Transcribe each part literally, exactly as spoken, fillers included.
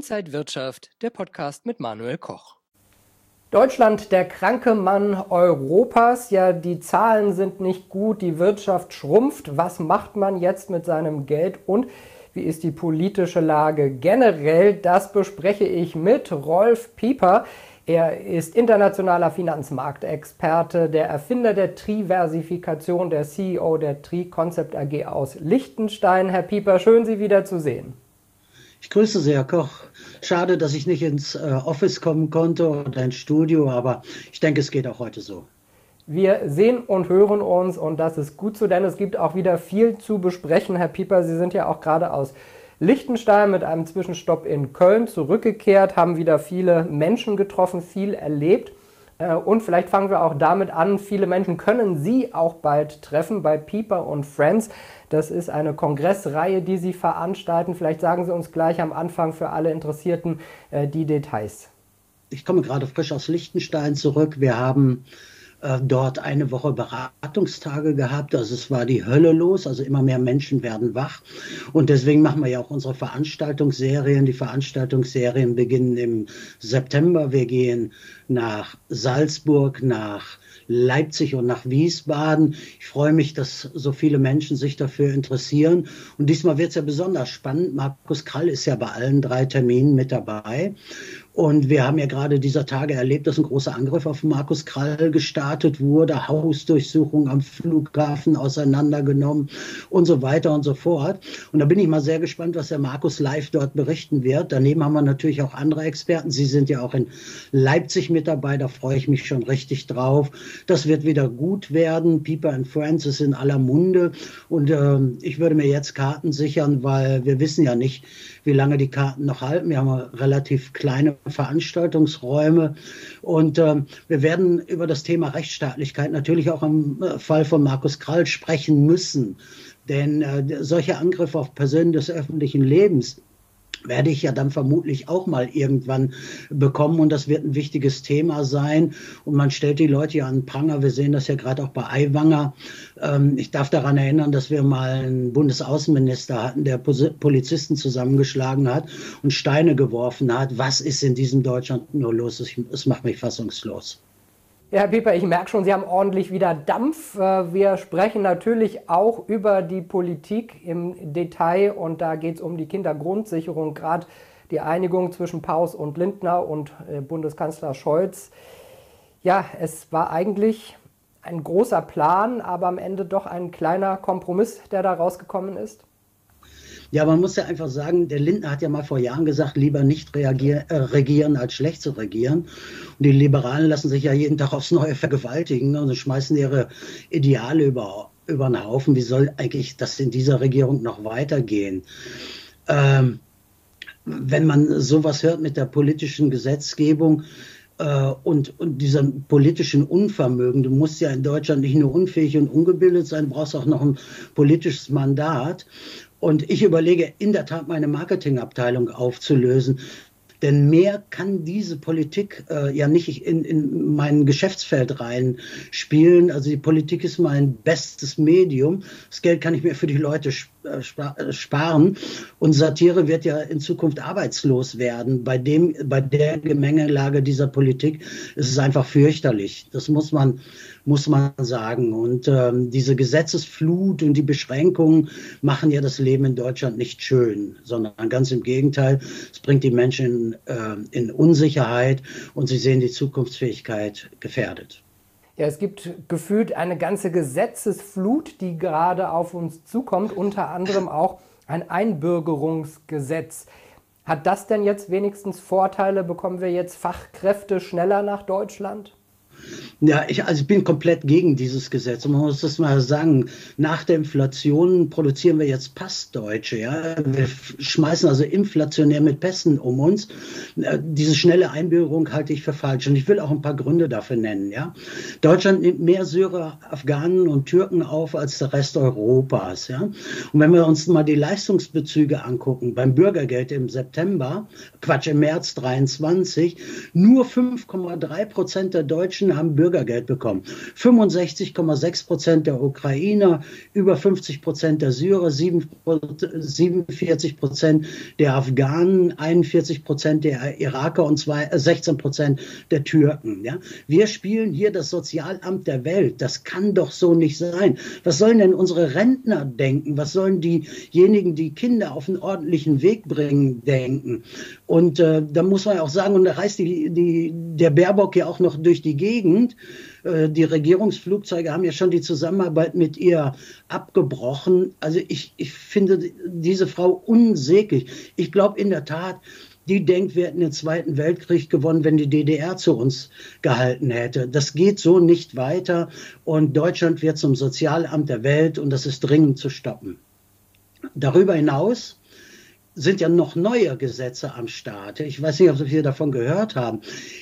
Inside Wirtschaft, der Podcast mit Manuel Koch. Deutschland, der kranke Mann Europas. Ja, die Zahlen sind nicht gut, die Wirtschaft schrumpft. Was macht man jetzt mit seinem Geld und wie ist die politische Lage generell? Das bespreche ich mit Rolf Pieper. Er ist internationaler Finanzmarktexperte, der Erfinder der Triversifikation, der C E O der Tri Concept A G aus Liechtenstein. Herr Pieper, schön, Sie wiederzusehen. Ich grüße Sie, Herr Koch. Schade, dass ich nicht ins äh, Office kommen konnte oder ins Studio, aber ich denke, es geht auch heute so. Wir sehen und hören uns und das ist gut so, denn es gibt auch wieder viel zu besprechen. Herr Pieper, Sie sind ja auch gerade aus Liechtenstein mit einem Zwischenstopp in Köln zurückgekehrt, haben wieder viele Menschen getroffen, viel erlebt. Und vielleicht fangen wir auch damit an, viele Menschen können Sie auch bald treffen bei Pieper und Friends. Das ist eine Kongressreihe, die Sie veranstalten. Vielleicht sagen Sie uns gleich am Anfang für alle Interessierten die Details. Ich komme gerade frisch aus Liechtenstein zurück. Wir haben äh, dort eine Woche Beratungstage gehabt. Also es war die Hölle los. Also immer mehr Menschen werden wach. Und deswegen machen wir ja auch unsere Veranstaltungsserien. Die Veranstaltungsserien beginnen im September. Wir gehen nach Salzburg, nach Leipzig und nach Wiesbaden. Ich freue mich, dass so viele Menschen sich dafür interessieren. Und diesmal wird es ja besonders spannend. Markus Krall ist ja bei allen drei Terminen mit dabei. Und wir haben ja gerade dieser Tage erlebt, dass ein großer Angriff auf Markus Krall gestartet wurde, Hausdurchsuchung am Flughafen auseinandergenommen und so weiter und so fort. Und da bin ich mal sehr gespannt, was der Markus live dort berichten wird. Daneben haben wir natürlich auch andere Experten. Sie sind ja auch in Leipzig mit dabei, da freue ich mich schon richtig drauf. Das wird wieder gut werden. Pieper and Friends ist in aller Munde. Und äh, ich würde mir jetzt Karten sichern, weil wir wissen ja nicht, wie lange die Karten noch halten. Wir haben relativ kleine Veranstaltungsräume und äh, wir werden über das Thema Rechtsstaatlichkeit natürlich auch im Fall von Markus Krall sprechen müssen. Denn äh, solche Angriffe auf Personen des öffentlichen Lebens werde ich ja dann vermutlich auch mal irgendwann bekommen und das wird ein wichtiges Thema sein und man stellt die Leute ja an den Pranger, wir sehen das ja gerade auch bei Aiwanger. Ähm, ich darf daran erinnern, dass wir mal einen Bundesaußenminister hatten, der Polizisten zusammengeschlagen hat und Steine geworfen hat. Was ist in diesem Deutschland nur los? Es macht mich fassungslos. Ja, Herr Pieper, ich merke schon, Sie haben ordentlich wieder Dampf. Wir sprechen natürlich auch über die Politik im Detail und da geht es um die Kindergrundsicherung, gerade die Einigung zwischen Paus und Lindner und Bundeskanzler Scholz. Ja, es war eigentlich ein großer Plan, aber am Ende doch ein kleiner Kompromiss, der da rausgekommen ist. Ja, man muss ja einfach sagen, der Lindner hat ja mal vor Jahren gesagt, lieber nicht reagier, äh, regieren, als schlecht zu regieren. Und die Liberalen lassen sich ja jeden Tag aufs Neue vergewaltigen und schmeißen ihre Ideale über, über den Haufen. Wie soll eigentlich das in dieser Regierung noch weitergehen? Ähm, wenn man sowas hört mit der politischen Gesetzgebung, äh, und, und diesem politischen Unvermögen, du musst ja in Deutschland nicht nur unfähig und ungebildet sein, du brauchst auch noch ein politisches Mandat. Und ich überlege in der Tat, meine Marketingabteilung aufzulösen. Denn mehr kann diese Politik äh, ja nicht in, in mein Geschäftsfeld reinspielen. Also die Politik ist mein bestes Medium. Das Geld kann ich mir für die Leute sp- sp- sparen. Und Satire wird ja in Zukunft arbeitslos werden. Bei dem, bei der Gemengelage dieser Politik ist es einfach fürchterlich. Das muss man, muss man sagen. Und ähm, diese Gesetzesflut und die Beschränkungen machen ja das Leben in Deutschland nicht schön, sondern ganz im Gegenteil. Es bringt die Menschen in in Unsicherheit und sie sehen die Zukunftsfähigkeit gefährdet. Ja, es gibt gefühlt eine ganze Gesetzesflut, die gerade auf uns zukommt, unter anderem auch ein Einbürgerungsgesetz. Hat das denn jetzt wenigstens Vorteile? Bekommen wir jetzt Fachkräfte schneller nach Deutschland? Ja, ich, also ich bin komplett gegen dieses Gesetz. Und man muss das mal sagen, nach der Inflation produzieren wir jetzt Passdeutsche. Ja? Wir schmeißen also inflationär mit Pässen um uns. Diese schnelle Einbürgerung halte ich für falsch. Und ich will auch ein paar Gründe dafür nennen. Ja? Deutschland nimmt mehr Syrer, Afghanen und Türken auf als der Rest Europas. Ja? Und wenn wir uns mal die Leistungsbezüge angucken, beim Bürgergeld im September, Quatsch, im März dreiundzwanzig, nur fünf Komma drei Prozent der Deutschen Menschen haben Bürgergeld bekommen. fünfundsechzig Komma sechs Prozent der Ukrainer, über fünfzig Prozent der Syrer, siebenundvierzig Prozent der Afghanen, einundvierzig Prozent der Iraker und sechzehn Prozent der Türken. Ja? Wir spielen hier das Sozialamt der Welt. Das kann doch so nicht sein. Was sollen denn unsere Rentner denken? Was sollen diejenigen, die Kinder auf einen ordentlichen Weg bringen, denken? Und äh, da muss man ja auch sagen, und da reist die, die, der Baerbock ja auch noch durch die Gegend. Äh, die Regierungsflugzeuge haben ja schon die Zusammenarbeit mit ihr abgebrochen. Also ich, ich finde diese Frau unsäglich. Ich glaube in der Tat, die denkt, wir hätten den Zweiten Weltkrieg gewonnen, wenn die D D R zu uns gehalten hätte. Das geht so nicht weiter und Deutschland wird zum Sozialamt der Welt und das ist dringend zu stoppen. Darüber hinaus sind ja noch neue Gesetze am Start. Ich weiß nicht, ob Sie davon gehört haben.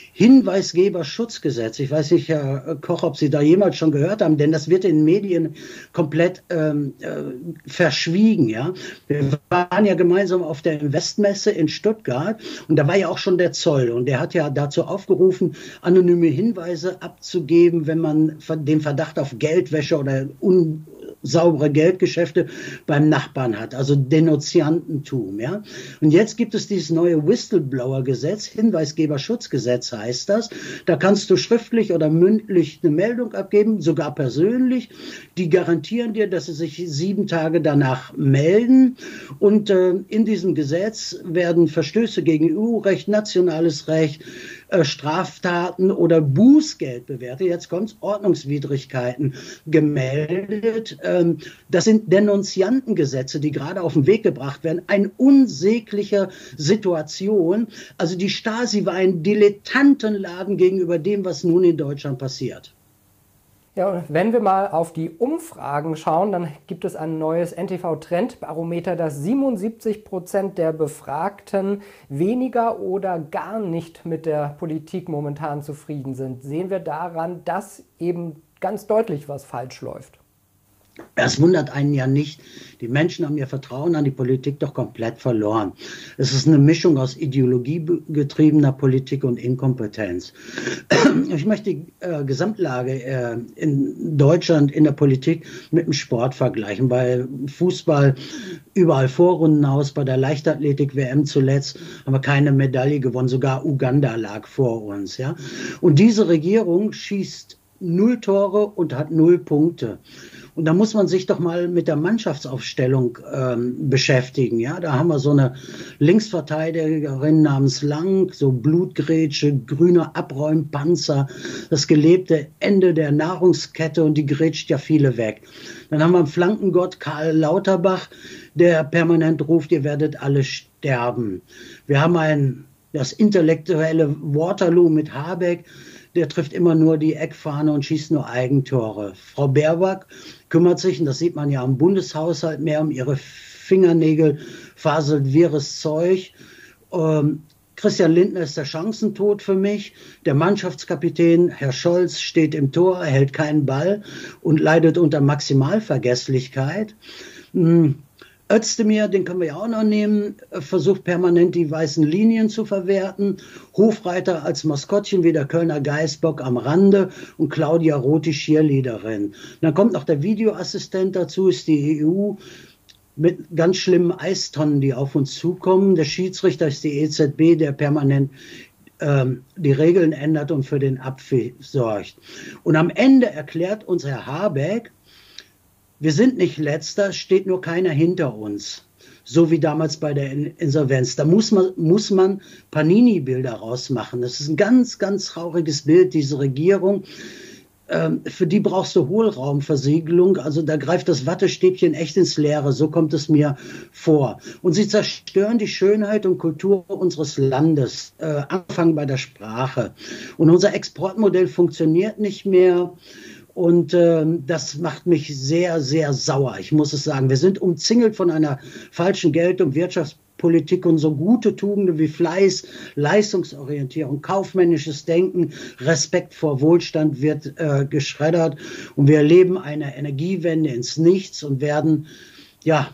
Hinweisgeberschutzgesetz. Ich weiß nicht, Herr Koch, ob Sie da jemals schon gehört haben, denn das wird in den Medien komplett ähm, äh, verschwiegen. Ja? Wir waren ja gemeinsam auf der Investmesse in Stuttgart und da war ja auch schon der Zoll und der hat ja dazu aufgerufen, anonyme Hinweise abzugeben, wenn man den Verdacht auf Geldwäsche oder un saubere Geldgeschäfte beim Nachbarn hat, also Denunziantentum. Ja? Und jetzt gibt es dieses neue Whistleblower-Gesetz, Hinweisgeberschutzgesetz heißt das. Da kannst du schriftlich oder mündlich eine Meldung abgeben, sogar persönlich. Die garantieren dir, dass sie sich sieben Tage danach melden. Und äh, in diesem Gesetz werden Verstöße gegen E U-Recht, nationales Recht, äh, Straftaten oder Bußgeld bewertet. Jetzt kommt Ordnungswidrigkeiten gemeldet. Ähm, das sind Denunziantengesetze, die gerade auf den Weg gebracht werden. Eine unsägliche Situation. Also die Stasi war ein Dilettantenladen gegenüber dem, was nun in Deutschland passiert. Ja, und wenn wir mal auf die Umfragen schauen, dann gibt es ein neues N T V-Trendbarometer, dass siebenundsiebzig Prozent der Befragten weniger oder gar nicht mit der Politik momentan zufrieden sind. Sehen wir daran, dass eben ganz deutlich was falsch läuft? Es wundert einen ja nicht. Die Menschen haben ihr Vertrauen an die Politik doch komplett verloren. Es ist eine Mischung aus ideologiegetriebener Politik und Inkompetenz. Ich möchte die äh, Gesamtlage äh, in Deutschland in der Politik mit dem Sport vergleichen. Bei Fußball überall Vorrunden aus, bei der Leichtathletik-W M zuletzt haben wir keine Medaille gewonnen. Sogar Uganda lag vor uns. Ja? Und diese Regierung schießt null Tore und hat null Punkte. Und da muss man sich doch mal mit der Mannschaftsaufstellung ähm, beschäftigen. Ja, da haben wir so eine Linksverteidigerin namens Lang, so Blutgrätsche, grüner Abräumpanzer, das gelebte Ende der Nahrungskette und die grätscht ja viele weg. Dann haben wir einen Flankengott Karl Lauterbach, der permanent ruft, ihr werdet alle sterben. Wir haben ein, das intellektuelle Waterloo mit Habeck, der trifft immer nur die Eckfahne und schießt nur Eigentore. Frau Baerbock kümmert sich, und das sieht man ja am Bundeshaushalt, mehr um ihre Fingernägel, faselt wirres Zeug. Ähm, Christian Lindner ist der Chancentod für mich. Der Mannschaftskapitän, Herr Scholz, steht im Tor, er hält keinen Ball und leidet unter Maximalvergesslichkeit. Hm. Özdemir, den können wir ja auch noch nehmen, versucht permanent die weißen Linien zu verwerten. Hofreiter als Maskottchen wie der Kölner Geißbock am Rande und Claudia Roth, die Cheerleaderin. Dann kommt noch der Videoassistent dazu, ist die E U mit ganz schlimmen Eistonnen, die auf uns zukommen. Der Schiedsrichter ist die E Z B, der permanent ähm, die Regeln ändert und für den Abpfiff sorgt. Und am Ende erklärt uns Herr Habeck, wir sind nicht Letzter, steht nur keiner hinter uns. So wie damals bei der Insolvenz. Da muss man, muss man Panini-Bilder rausmachen. Das ist ein ganz, ganz trauriges Bild, diese Regierung. Ähm, für die brauchst du Hohlraumversiegelung. Also da greift das Wattestäbchen echt ins Leere. So kommt es mir vor. Und sie zerstören die Schönheit und Kultur unseres Landes. Äh, angefangen bei der Sprache. Und unser Exportmodell funktioniert nicht mehr. Und äh, das macht mich sehr, sehr sauer. Ich muss es sagen. Wir sind umzingelt von einer falschen Geld- und Wirtschaftspolitik und so gute Tugenden wie Fleiß, Leistungsorientierung, kaufmännisches Denken, Respekt vor Wohlstand wird äh, geschreddert. Und wir erleben eine Energiewende ins Nichts und werden, ja,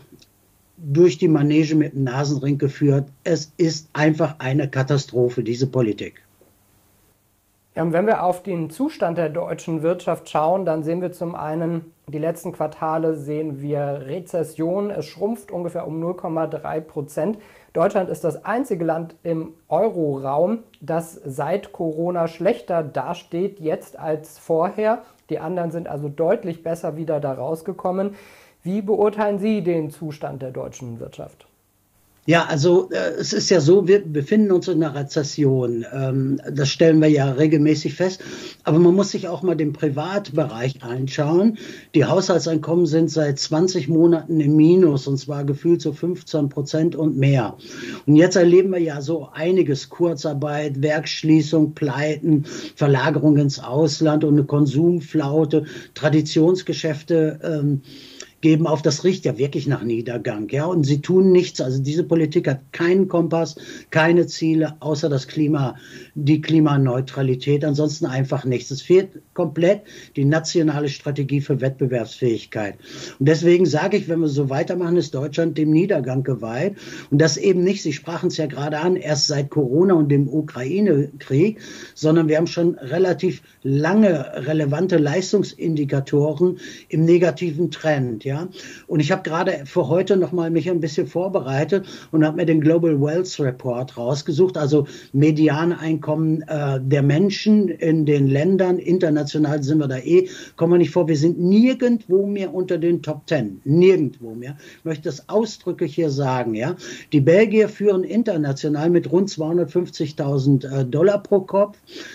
durch die Manege mit dem Nasenring geführt. Es ist einfach eine Katastrophe, diese Politik. Ja, und wenn wir auf den Zustand der deutschen Wirtschaft schauen, dann sehen wir zum einen, die letzten Quartale sehen wir Rezession. Es schrumpft ungefähr um null Komma drei Prozent. Deutschland ist das einzige Land im Euroraum, das seit Corona schlechter dasteht jetzt als vorher. Die anderen sind also deutlich besser wieder da rausgekommen. Wie beurteilen Sie den Zustand der deutschen Wirtschaft? Ja, also äh, es ist ja so, wir befinden uns in einer Rezession. Ähm, das stellen wir ja regelmäßig fest. Aber man muss sich auch mal den Privatbereich anschauen. Die Haushaltseinkommen sind seit zwanzig Monaten im Minus, und zwar gefühlt so fünfzehn Prozent und mehr. Und jetzt erleben wir ja so einiges: Kurzarbeit, Werksschließung, Pleiten, Verlagerung ins Ausland und eine Konsumflaute, Traditionsgeschäfte ähm, geben auf. Das riecht ja wirklich nach Niedergang, ja, und sie tun nichts. Also diese Politik hat keinen Kompass, keine Ziele, außer das Klima, die Klimaneutralität, ansonsten einfach nichts. Es fehlt komplett die nationale Strategie für Wettbewerbsfähigkeit. Und deswegen sage ich, wenn wir so weitermachen, ist Deutschland dem Niedergang geweiht. Und das eben nicht, Sie sprachen es ja gerade an, erst seit Corona und dem Ukraine-Krieg, sondern wir haben schon relativ lange relevante Leistungsindikatoren im negativen Trend, ja. Ja, und ich habe gerade für heute noch mal mich ein bisschen vorbereitet und habe mir den Global Wealth Report rausgesucht, also Medianeinkommen äh, der Menschen in den Ländern. International sind wir da eh, kommen wir nicht vor. Wir sind nirgendwo mehr unter den Top Ten, nirgendwo mehr. Ich möchte das ausdrücklich hier sagen. Ja, die Belgier führen international mit rund zweihundertfünfzigtausend äh, Dollar pro Kopf.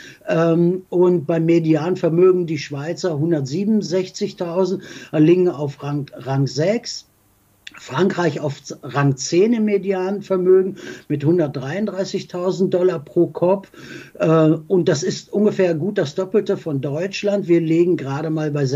Ähm, und beim Medianvermögen die Schweizer hundertsiebenundsechzigtausend, liegen auf Rang, Rang sechs. Frankreich auf Rang zehn im Medianvermögen mit hundertdreiunddreißigtausend Dollar pro Kopf. Und das ist ungefähr gut das Doppelte von Deutschland. Wir liegen gerade mal bei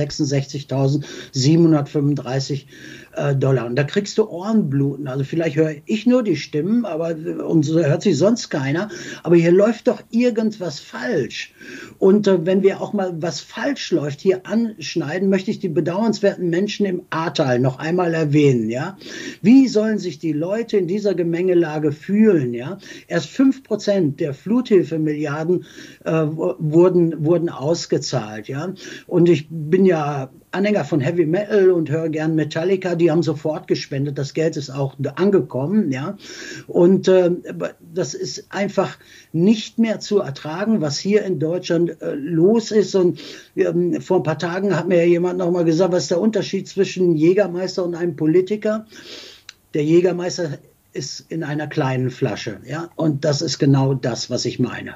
sechsundsechzigtausendsiebenhundertfünfunddreißig Dollar. Und da kriegst du Ohrenbluten. Also vielleicht höre ich nur die Stimmen, aber und so hört sich sonst keiner. Aber hier läuft doch irgendwas falsch. Und äh, wenn wir auch mal was falsch läuft hier anschneiden, möchte ich die bedauernswerten Menschen im Ahrtal noch einmal erwähnen. Ja, wie sollen sich die Leute in dieser Gemengelage fühlen? Ja, erst fünf Prozent der Fluthilfemilliarden äh, wurden wurden ausgezahlt. Ja, und ich bin ja Anhänger von Heavy Metal und höre gern Metallica, die haben sofort gespendet, das Geld ist auch angekommen, ja, und äh, das ist einfach nicht mehr zu ertragen, was hier in Deutschland äh, los ist. Und ähm, vor ein paar Tagen hat mir ja jemand noch mal gesagt, was ist der Unterschied zwischen einem Jägermeister und einem Politiker? Der Jägermeister ist in einer kleinen Flasche, ja, und das ist genau das, was ich meine.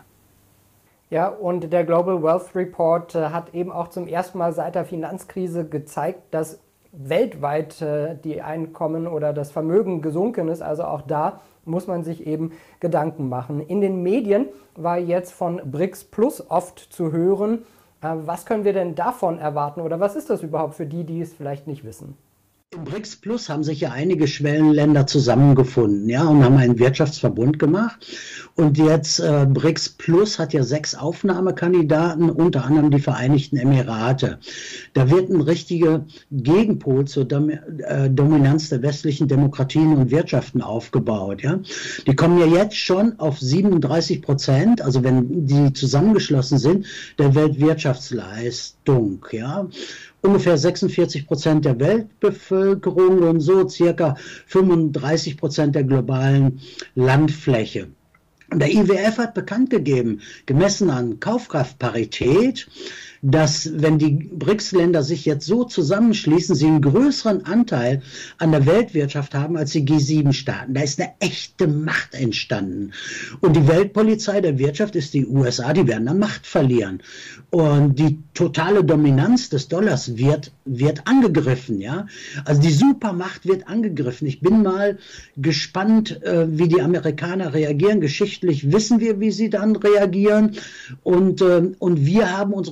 Ja, und der Global Wealth Report äh, hat eben auch zum ersten Mal seit der Finanzkrise gezeigt, dass weltweit äh, die Einkommen oder das Vermögen gesunken ist. Also auch da muss man sich eben Gedanken machen. In den Medien war jetzt von BRICS Plus oft zu hören. Äh, was können wir denn davon erwarten oder was ist das überhaupt für die, die es vielleicht nicht wissen? Im BRICS Plus haben sich ja einige Schwellenländer zusammengefunden, ja, und haben einen Wirtschaftsverbund gemacht. Und jetzt äh, BRICS Plus hat ja sechs Aufnahmekandidaten, unter anderem die Vereinigten Emirate. Da wird ein richtiger Gegenpol zur Dom äh, Dominanz der westlichen Demokratien und Wirtschaften aufgebaut, ja. Die kommen ja jetzt schon auf siebenunddreißig Prozent, also wenn die zusammengeschlossen sind, der Weltwirtschaftsleistung, ja. Ungefähr sechsundvierzig Prozent der Weltbevölkerung und so circa fünfunddreißig Prozent der globalen Landfläche. Und der I W F hat bekannt gegeben, gemessen an Kaufkraftparität, dass wenn die BRICS-Länder sich jetzt so zusammenschließen, sie einen größeren Anteil an der Weltwirtschaft haben als die G sieben Staaten. Da ist eine echte Macht entstanden. Und die Weltpolizei der Wirtschaft ist die U S A, die werden an Macht verlieren. Und die totale Dominanz des Dollars wird, wird angegriffen, ja. Also die Supermacht wird angegriffen. Ich bin mal gespannt, äh, wie die Amerikaner reagieren. Geschichtlich wissen wir, wie sie dann reagieren. Und, äh, und wir haben unsere Schrott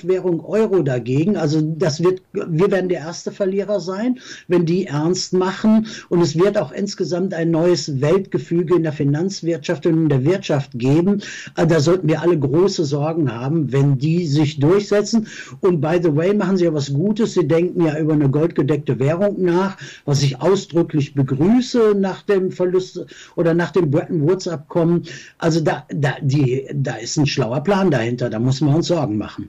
Hauptwährung Euro dagegen. Also das wird, wir werden der erste Verlierer sein, wenn die ernst machen. Und es wird auch insgesamt ein neues Weltgefüge in der Finanzwirtschaft und in der Wirtschaft geben. Da sollten wir alle große Sorgen haben, wenn die sich durchsetzen. Und by the way, machen sie ja was Gutes. Sie denken ja über eine goldgedeckte Währung nach, was ich ausdrücklich begrüße nach dem Verlust oder nach dem Bretton Woods Abkommen. Also da, da, die, da ist ein schlauer Plan dahinter. Da müssen wir uns Sorgen machen.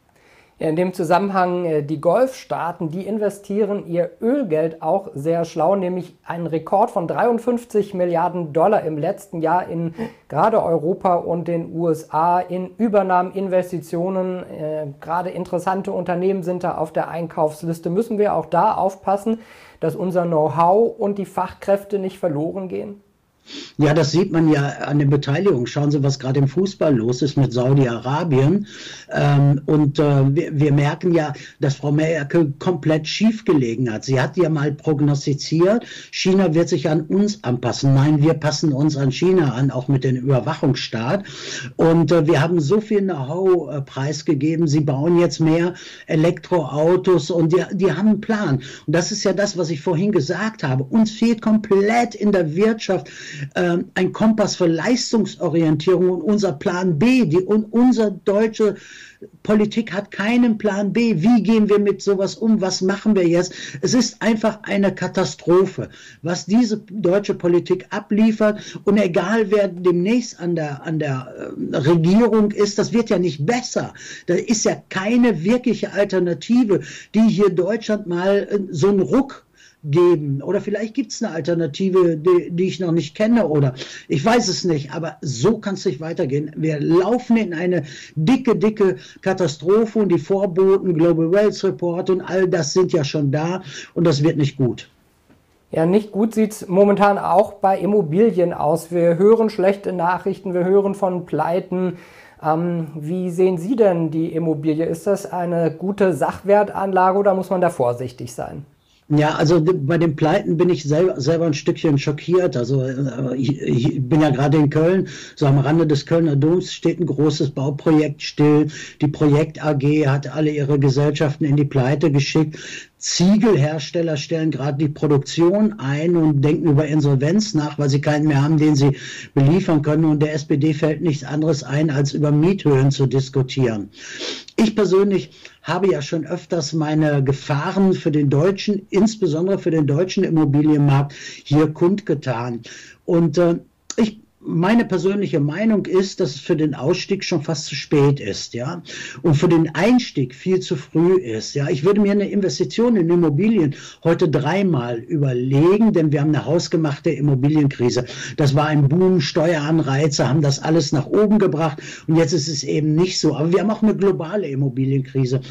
Ja, in dem Zusammenhang, die Golfstaaten, die investieren ihr Ölgeld auch sehr schlau, nämlich einen Rekord von dreiundfünfzig Milliarden Dollar im letzten Jahr in gerade Europa und den U S A in Übernahmen, Investitionen. Äh, gerade interessante Unternehmen sind da auf der Einkaufsliste. Müssen wir auch da aufpassen, dass unser Know-how und die Fachkräfte nicht verloren gehen? Ja, das sieht man ja an den Beteiligungen. Schauen Sie, was gerade im Fußball los ist mit Saudi-Arabien. Ähm, und äh, wir, wir merken ja, dass Frau Merkel komplett schief gelegen hat. Sie hat ja mal prognostiziert, China wird sich an uns anpassen. Nein, wir passen uns an China an, auch mit dem Überwachungsstaat. Und äh, wir haben so viel Know-how äh, preisgegeben. Sie bauen jetzt mehr Elektroautos und die, die haben einen Plan. Und das ist ja das, was ich vorhin gesagt habe. Uns fehlt komplett in der Wirtschaft ein Kompass für Leistungsorientierung und unser Plan B. Die, und unsere deutsche Politik hat keinen Plan B. Wie gehen wir mit sowas um? Was machen wir jetzt? Es ist einfach eine Katastrophe, was diese deutsche Politik abliefert. Und egal, wer demnächst an der, an der Regierung ist, das wird ja nicht besser. Da ist ja keine wirkliche Alternative, die hier Deutschland mal so einen Ruck geben. Oder vielleicht gibt es eine Alternative, die, die ich noch nicht kenne, oder ich weiß es nicht, aber so kann es nicht weitergehen. Wir laufen in eine dicke, dicke Katastrophe und die Vorboten, Global Wealth Report und all das sind ja schon da und das wird nicht gut. Ja, nicht gut sieht es momentan auch bei Immobilien aus. Wir hören schlechte Nachrichten, wir hören von Pleiten. Ähm, wie sehen Sie denn die Immobilie? Ist das eine gute Sachwertanlage oder muss man da vorsichtig sein? Ja, also bei den Pleiten bin ich selber, selber ein Stückchen schockiert. Also ich, ich bin ja gerade in Köln, so am Rande des Kölner Doms steht ein großes Bauprojekt still. Die Projekt A G hat alle ihre Gesellschaften in die Pleite geschickt. Ziegelhersteller stellen gerade die Produktion ein und denken über Insolvenz nach, weil sie keinen mehr haben, den sie beliefern können. Und der S P D fällt nichts anderes ein, als über Miethöhen zu diskutieren. Ich persönlich habe ja schon öfters meine Gefahren für den deutschen, insbesondere für den deutschen Immobilienmarkt hier kundgetan. Und äh, ich Meine persönliche Meinung ist, dass es für den Ausstieg schon fast zu spät ist, ja, und für den Einstieg viel zu früh ist, ja. Ich würde mir eine Investition in Immobilien heute dreimal überlegen, denn wir haben eine hausgemachte Immobilienkrise. Das war ein Boom, Steueranreize haben das alles nach oben gebracht und jetzt ist es eben nicht so. Aber wir haben auch eine globale Immobilienkrise.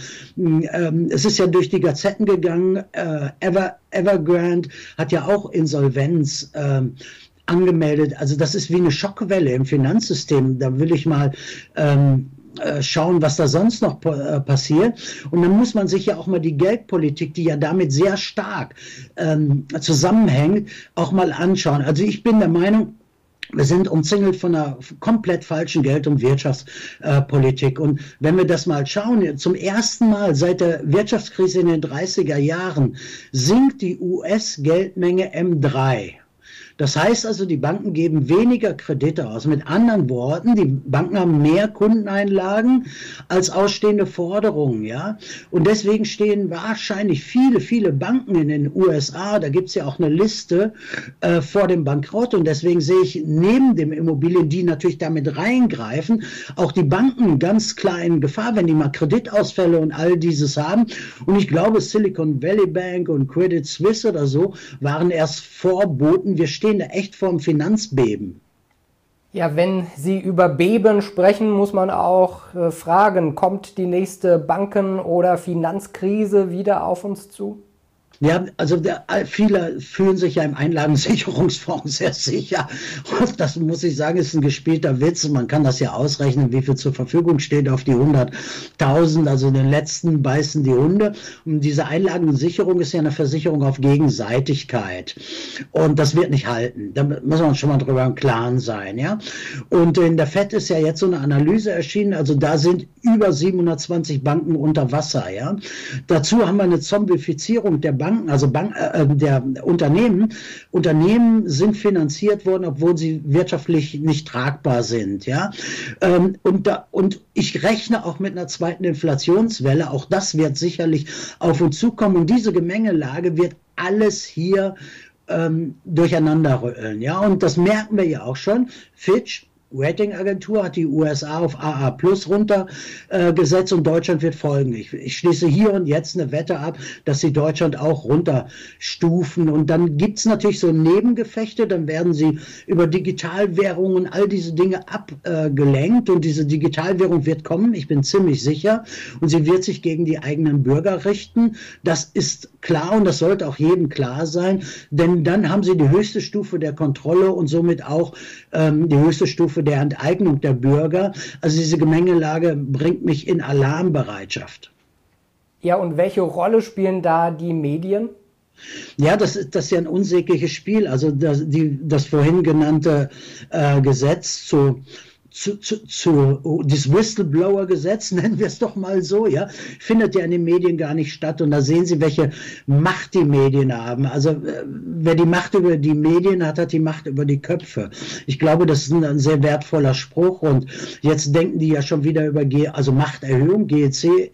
Es ist ja durch die Gazetten gegangen, Ever, Evergrande hat ja auch Insolvenz angemeldet. Also das ist wie eine Schockwelle im Finanzsystem. Da will ich mal ähm, äh, schauen, was da sonst noch äh, passiert. Und dann muss man sich ja auch mal die Geldpolitik, die ja damit sehr stark ähm, zusammenhängt, auch mal anschauen. Also ich bin der Meinung, wir sind umzingelt von einer komplett falschen Geld- und Wirtschaftspolitik. Äh, und wenn wir das mal schauen, zum ersten Mal seit der Wirtschaftskrise in den dreißiger Jahren sinkt die U S-Geldmenge M drei. Das heißt also, die Banken geben weniger Kredite aus. Mit anderen Worten, die Banken haben mehr Kundeneinlagen als ausstehende Forderungen, ja. Und deswegen stehen wahrscheinlich viele, viele Banken in den U S A, da gibt's ja auch eine Liste, äh, vor dem Bankrott. Und deswegen sehe ich neben dem Immobilien, die natürlich damit reingreifen, auch die Banken ganz klar in Gefahr, wenn die mal Kreditausfälle und all dieses haben. Und ich glaube, Silicon Valley Bank und Credit Suisse oder so waren erst Vorboten. Wir stehen da echt vor einem Finanzbeben. Ja, wenn Sie über Beben sprechen, muss man auch äh, fragen, kommt die nächste Banken- oder Finanzkrise wieder auf uns zu? Ja, also der, viele fühlen sich ja im Einlagensicherungsfonds sehr sicher. Und das muss ich sagen, ist ein gespielter Witz. Man kann das ja ausrechnen, wie viel zur Verfügung steht auf die hunderttausend. Also den letzten beißen die Hunde. Und diese Einlagensicherung ist ja eine Versicherung auf Gegenseitigkeit. Und das wird nicht halten. Da muss man schon mal drüber im Klaren sein, ja. Und in der F E D ist ja jetzt so eine Analyse erschienen. Also da sind über siebenhundertzwanzig Banken unter Wasser, ja. Dazu haben wir eine Zombifizierung der Banken. Also Bank, äh, der Unternehmen, Unternehmen sind finanziert worden, obwohl sie wirtschaftlich nicht tragbar sind, ja. Ähm, und, da, und ich rechne auch mit einer zweiten Inflationswelle. Auch das wird sicherlich auf uns zukommen. Und diese Gemengelage wird alles hier ähm, durcheinander rütteln, ja. Und das merken wir ja auch schon. Fitch, Ratingagentur, hat die U S A auf A A plus runtergesetzt äh, und Deutschland wird folgen. Ich, ich schließe hier und jetzt eine Wette ab, dass sie Deutschland auch runterstufen. Und dann gibt's natürlich so Nebengefechte, dann werden sie über Digitalwährungen, all diese Dinge abgelenkt äh, und diese Digitalwährung wird kommen, ich bin ziemlich sicher, und sie wird sich gegen die eigenen Bürger richten. Das ist klar und das sollte auch jedem klar sein, denn dann haben sie die höchste Stufe der Kontrolle und somit auch ähm, die höchste Stufe der Enteignung der Bürger. Also diese Gemengelage bringt mich in Alarmbereitschaft. Ja, und welche Rolle spielen da die Medien? Ja, das ist, das ist ja ein unsägliches Spiel. Also das, die, das vorhin genannte äh, Gesetz zu Zu, zu, zu, oh, das Whistleblower-Gesetz, nennen wir es doch mal so, ja, findet ja in den Medien gar nicht statt. Und da sehen Sie, welche Macht die Medien haben. Also äh, wer die Macht über die Medien hat, hat die Macht über die Köpfe. Ich glaube, das ist ein, ein sehr wertvoller Spruch. Und jetzt denken die ja schon wieder über G, also Machterhöhung, G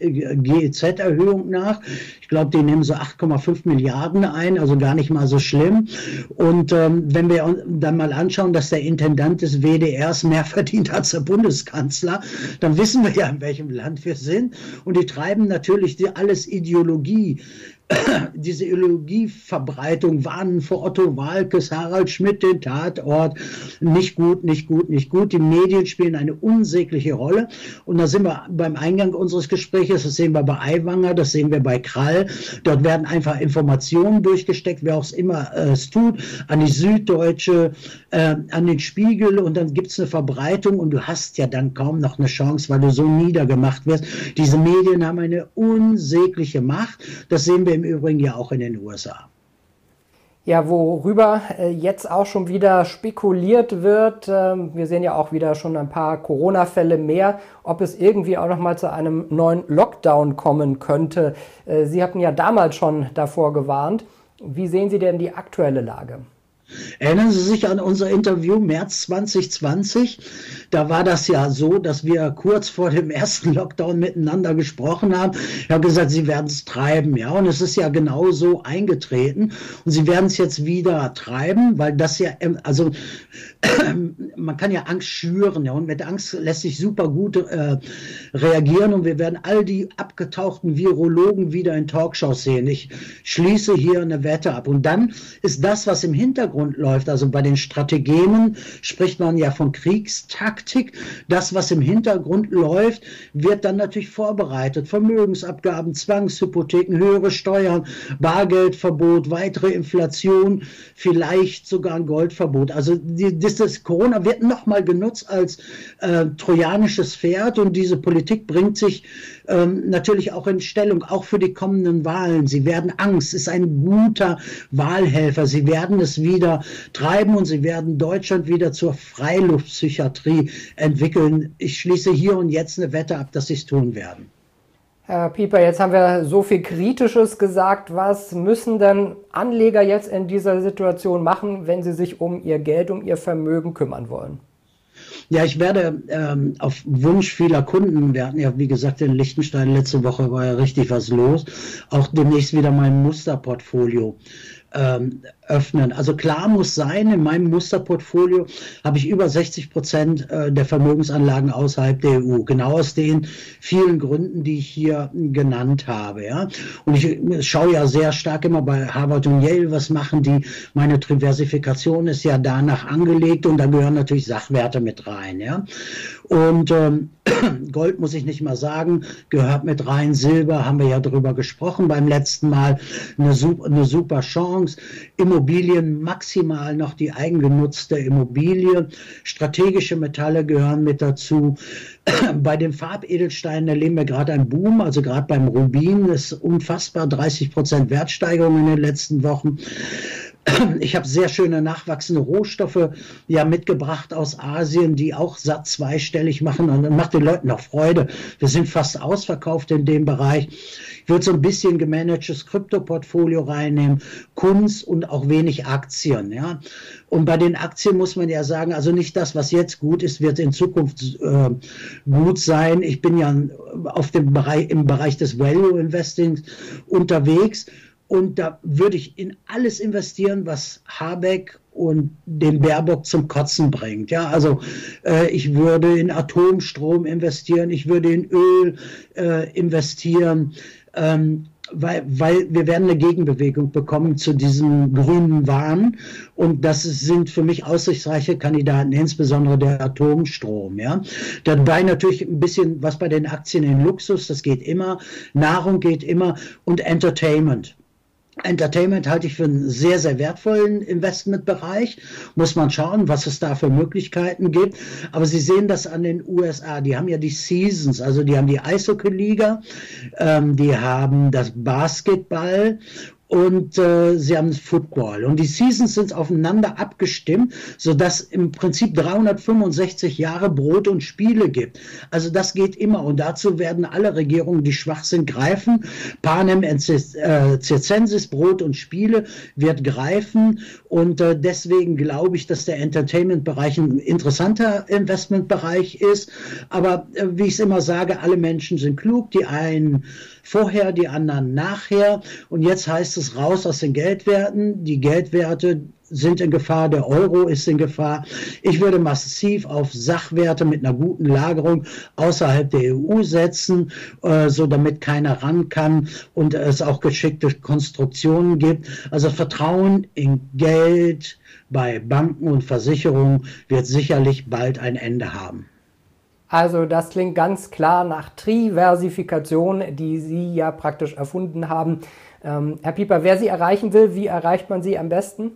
E Z-Erhöhung nach. Ich glaube, die nehmen so acht Komma fünf Milliarden ein, also gar nicht mal so schlimm. Und ähm, wenn wir dann mal anschauen, dass der Intendant des W D Rs mehr verdient als der Bundeskanzler, dann wissen wir ja, in welchem Land wir sind. Und die treiben natürlich die, alles Ideologie. Diese Ideologieverbreitung, warnen vor Otto Waalkes, Harald Schmidt, den Tatort, nicht gut, nicht gut, nicht gut. Die Medien spielen eine unsägliche Rolle. Und da sind wir beim Eingang unseres Gesprächs, das sehen wir bei Aiwanger, das sehen wir bei Krall. Dort werden einfach Informationen durchgesteckt, wer auch immer äh, es tut, an die Süddeutsche, äh, an den Spiegel, und dann gibt es eine Verbreitung und du hast ja dann kaum noch eine Chance, weil du so niedergemacht wirst. Diese Medien haben eine unsägliche Macht. Das sehen wir im Übrigen ja auch in den U S A. Ja, worüber äh, jetzt auch schon wieder spekuliert wird, äh, wir sehen ja auch wieder schon ein paar Corona-Fälle mehr, ob es irgendwie auch noch mal zu einem neuen Lockdown kommen könnte. Äh, Sie hatten ja damals schon davor gewarnt. Wie sehen Sie denn die aktuelle Lage? Erinnern Sie sich an unser Interview März zwanzig zwanzig? Da war das ja so, dass wir kurz vor dem ersten Lockdown miteinander gesprochen haben. Ich habe gesagt, Sie werden es treiben, ja, und es ist ja genau so eingetreten. Und Sie werden es jetzt wieder treiben, weil das ja, also man kann ja Angst schüren, ja, und mit Angst lässt sich super gut äh, reagieren, und wir werden all die abgetauchten Virologen wieder in Talkshows sehen. Ich schließe hier eine Wette ab. Und dann ist das, was im Hintergrund läuft, also bei den Strategenen spricht man ja von Kriegstaktik. Das, was im Hintergrund läuft, wird dann natürlich vorbereitet. Vermögensabgaben, Zwangshypotheken, höhere Steuern, Bargeldverbot, weitere Inflation, vielleicht sogar ein Goldverbot. Also die, das, das Corona wird nochmal genutzt als äh, trojanisches Pferd, und diese Politik bringt sich ähm, natürlich auch in Stellung, auch für die kommenden Wahlen. Sie werden Angst, ist ein guter Wahlhelfer. Sie werden es wieder treiben und sie werden Deutschland wieder zur Freiluftpsychiatrie entwickeln. Ich schließe hier und jetzt eine Wette ab, dass sie es tun werden. Herr Pieper, jetzt haben wir so viel Kritisches gesagt. Was müssen denn Anleger jetzt in dieser Situation machen, wenn sie sich um ihr Geld, um ihr Vermögen kümmern wollen? Ja, ich werde ähm, auf Wunsch vieler Kunden, wir hatten ja, wie gesagt, in Liechtenstein letzte Woche war ja richtig was los, auch demnächst wieder mein Musterportfolio ähm, öffnen. Also klar muss sein, in meinem Musterportfolio habe ich über sechzig Prozent der Vermögensanlagen außerhalb der E U. Genau aus den vielen Gründen, die ich hier genannt habe. Ja. Und ich schaue ja sehr stark immer bei Harvard und Yale, was machen die. Meine Diversifikation ist ja danach angelegt und da gehören natürlich Sachwerte mit rein. Ja. Und ähm, Gold muss ich nicht mal sagen, gehört mit rein. Silber haben wir ja drüber gesprochen beim letzten Mal. Eine super, eine super Chance. Immobilien maximal noch die eigengenutzte Immobilie. Strategische Metalle gehören mit dazu. Bei den Farbedelsteinen erleben wir gerade einen Boom, also gerade beim Rubin ist unfassbar, dreißig Prozent Wertsteigerung in den letzten Wochen. Ich habe sehr schöne nachwachsende Rohstoffe ja mitgebracht aus Asien, die auch satt zweistellig machen und das macht den Leuten auch Freude. Wir sind fast ausverkauft in dem Bereich. Ich würde so ein bisschen gemanagtes Kryptoportfolio reinnehmen, Kunst und auch wenig Aktien. Ja. Und bei den Aktien muss man ja sagen, also nicht das, was jetzt gut ist, wird in Zukunft äh, gut sein. Ich bin ja auf dem Bereich, im Bereich des Value Investings unterwegs. Und da würde ich in alles investieren, was Habeck und den Baerbock zum Kotzen bringt. Ja, also äh, ich würde in Atomstrom investieren, ich würde in Öl äh, investieren, ähm, weil, weil wir werden eine Gegenbewegung bekommen zu diesem grünen Wahn. Und das sind für mich aussichtsreiche Kandidaten, insbesondere der Atomstrom. Ja, dabei natürlich ein bisschen was bei den Aktien in Luxus, das geht immer, Nahrung geht immer und Entertainment. Entertainment halte ich für einen sehr, sehr wertvollen Investmentbereich. Muss man schauen, was es da für Möglichkeiten gibt. Aber Sie sehen das an den U S A. Die haben ja die Seasons, also die haben die Eishockey-Liga, ähm, die haben das Basketball und äh, sie haben Football. Und die Seasons sind aufeinander abgestimmt, sodass im Prinzip dreihundertfünfundsechzig Jahre Brot und Spiele gibt. Also das geht immer. Und dazu werden alle Regierungen, die schwach sind, greifen. Panem et circenses, Brot und Spiele, wird greifen. Und äh, deswegen glaube ich, dass der Entertainment-Bereich ein interessanter Investmentbereich ist. Aber äh, wie ich es immer sage, alle Menschen sind klug. Die einen vorher, die anderen nachher. Und jetzt heißt es raus aus den Geldwerten. Die Geldwerte sind in Gefahr, der Euro ist in Gefahr. Ich würde massiv auf Sachwerte mit einer guten Lagerung außerhalb der E U setzen, äh, so damit keiner ran kann und es auch geschickte Konstruktionen gibt. Also Vertrauen in Geld bei Banken und Versicherungen wird sicherlich bald ein Ende haben. Also das klingt ganz klar nach Diversifikation, die Sie ja praktisch erfunden haben. Ähm, Herr Pieper, wer Sie erreichen will, wie erreicht man Sie am besten?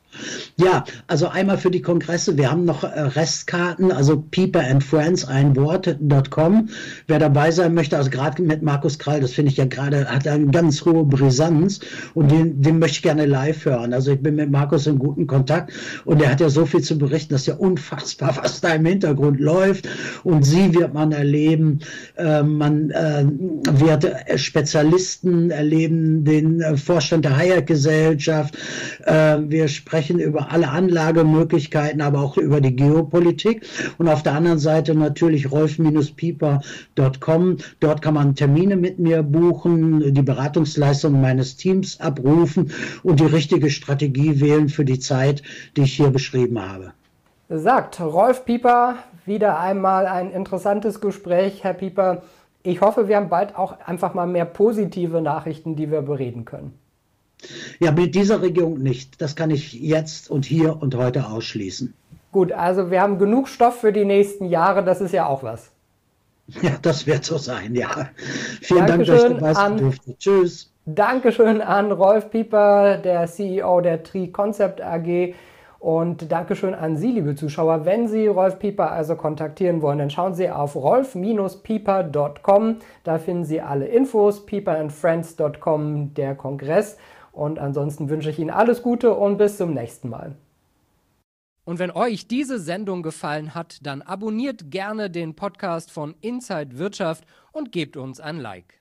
Ja, also einmal für die Kongresse, wir haben noch Restkarten, also Pieper and Friends, ein Wort, .com. Wer dabei sein möchte, also gerade mit Markus Krall, das finde ich ja gerade, hat eine ganz hohe Brisanz und den, den möchte ich gerne live hören. Also ich bin mit Markus in guten Kontakt und er hat ja so viel zu berichten, das ist ja unfassbar, was da im Hintergrund läuft und sie wird man erleben, äh, man äh, wird Spezialisten erleben, den Vorstand der Hayek-Gesellschaft, äh, wir sprechen über alle Anlagemöglichkeiten, aber auch über die Geopolitik. Und auf der anderen Seite natürlich rolf Pieper Punkt com. Dort kann man Termine mit mir buchen, die Beratungsleistungen meines Teams abrufen und die richtige Strategie wählen für die Zeit, die ich hier beschrieben habe. Sagt Rolf Pieper, wieder einmal ein interessantes Gespräch, Herr Pieper. Ich hoffe, wir haben bald auch einfach mal mehr positive Nachrichten, die wir bereden können. Ja, mit dieser Regierung nicht. Das kann ich jetzt und hier und heute ausschließen. Gut, also wir haben genug Stoff für die nächsten Jahre, das ist ja auch was. Ja, das wird so sein, ja. Vielen Dankeschön Dank, dass ich dabei sein an, durfte. Tschüss. Dankeschön an Rolf Pieper, der C E O der Tri Concept A G. Und Dankeschön an Sie, liebe Zuschauer. Wenn Sie Rolf Pieper also kontaktieren wollen, dann schauen Sie auf rolf Pieper Punkt com. Da finden Sie alle Infos, pieper and friends Punkt com, der Kongress. Und ansonsten wünsche ich Ihnen alles Gute und bis zum nächsten Mal. Und wenn euch diese Sendung gefallen hat, dann abonniert gerne den Podcast von Inside Wirtschaft und gebt uns ein Like.